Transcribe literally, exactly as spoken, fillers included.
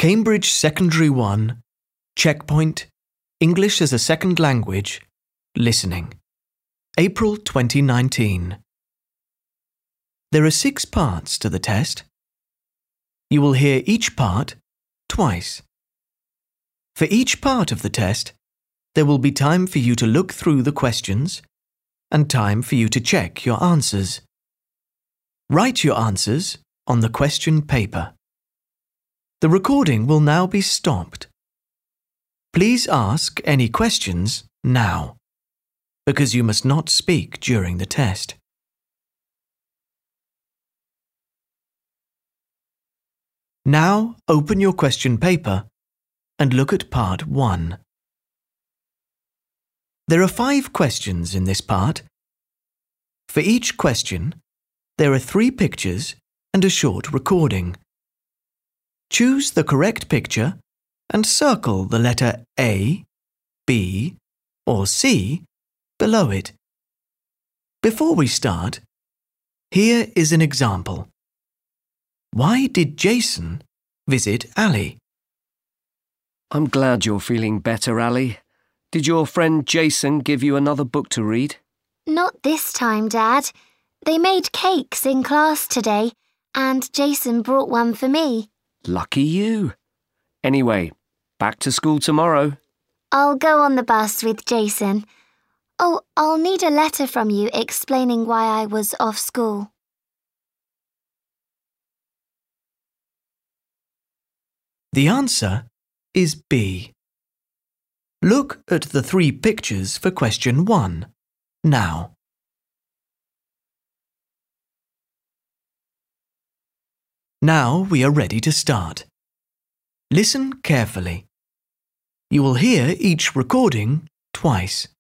Cambridge Secondary one, Checkpoint, English as a Second Language, Listening. April twenty nineteen. There are six parts to the test. You will hear each part twice. For each part of the test, there will be time for you to look through the questions and time for you to check your answers. Write your answers on the question paper. The recording will now be stopped. Please ask any questions now, because you must not speak during the test. Now open your question paper and look at part one. There are five questions in this part. For each question, there are three pictures and a short recording. Choose the correct picture and circle the letter A, B, or C below it. Before we start, here is an example. Why did Jason visit Ali? I'm glad you're feeling better, Ali. Did your friend Jason give you another book to read? Not this time, Dad. They made cakes in class today, and Jason brought one for me. Lucky you. Anyway, back to school tomorrow. I'll go on the bus with Jason. Oh, I'll need a letter from you explaining why I was off school. The answer is B. Look at the three pictures for question one now. Now we are ready to start. Listen carefully. You will hear each recording twice.